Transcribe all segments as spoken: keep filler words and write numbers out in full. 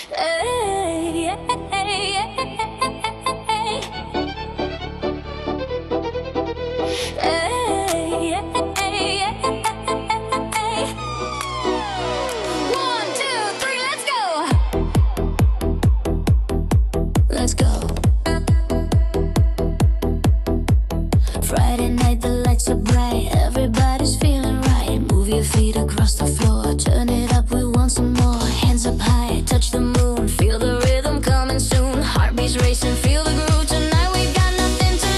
Hey, hey, hey, hey, hey. One, two, three, let's go. Let's go. Friday night, the lights are bright. Everybody's feeling right. Move your feet across the floor. Turn it up, we want some more. Hands up high, touch the moon. Feel the rhythm coming soon. Heartbeats racing, feel the groove. Tonight we got nothing to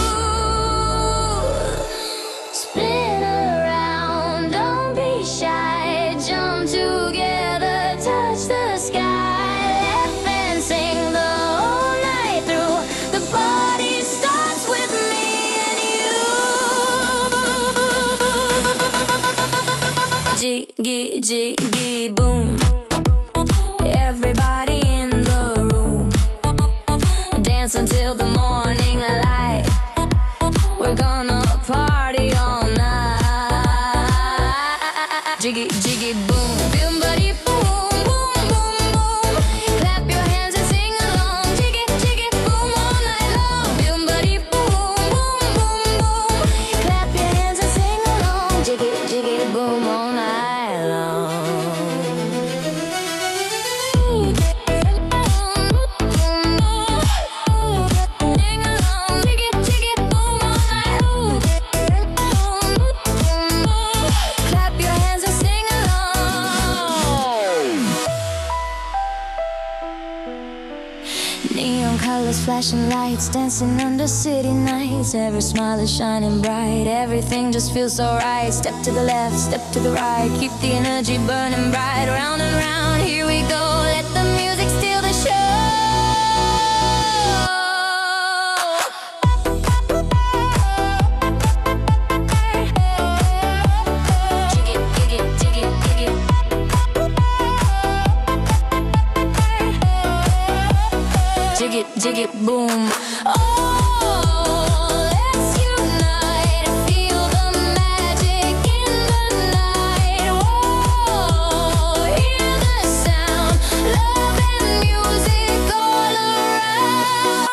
lose. Spin around, don't be shy. Jump together, touch the sky. Laugh and sing the whole night through. The party starts with me and you. Jiggy, jiggy, boom. Everybody in the room. Dance until the morning light. We're gonna party all night. Jiggy, jiggy, boom. Boom, buddy, boom, boom, boom, boom. Clap your hands and sing along. Jiggy, jiggy, boom all night long. Boom, buddy, boom, boom, boom, boom. Clap your hands and sing along. Jiggy, jiggy, boom all night long. Neon colors, flashing lights, dancing under city nights. Every smile is shining bright, everything just feels so right. Step to the left, step to the right, keep the energy burning bright. Round and round, here we go, let the music steal the show. Jiggy, jiggy, jiggy, jiggy. Jiggy, jiggy, boom. Oh, let's unite. Feel the magic in the night. Whoa, hear the sound. Love and music all around.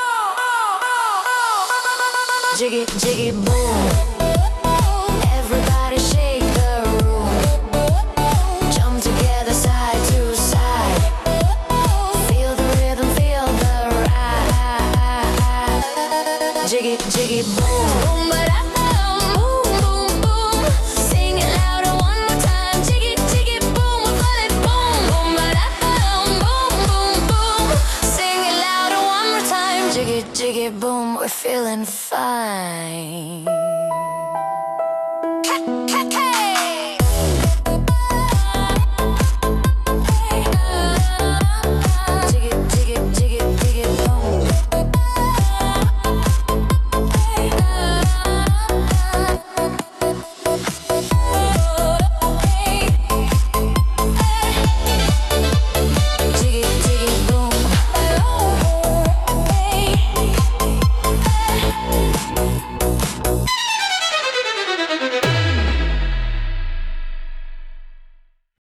Jiggy, jiggy, boom. Everybody shake the room. Jump together side to side. Feel the rhythm, feel the jiggy, jiggy, boom. Boom, ba-da-bum, boom, boom, boom. Sing it louder one more time. Jiggy, jiggy, boom, we call it boom. Boom, ba-da-bum, boom, boom, boom. Sing it louder one more time. Jiggy, jiggy, boom, we're feeling fine.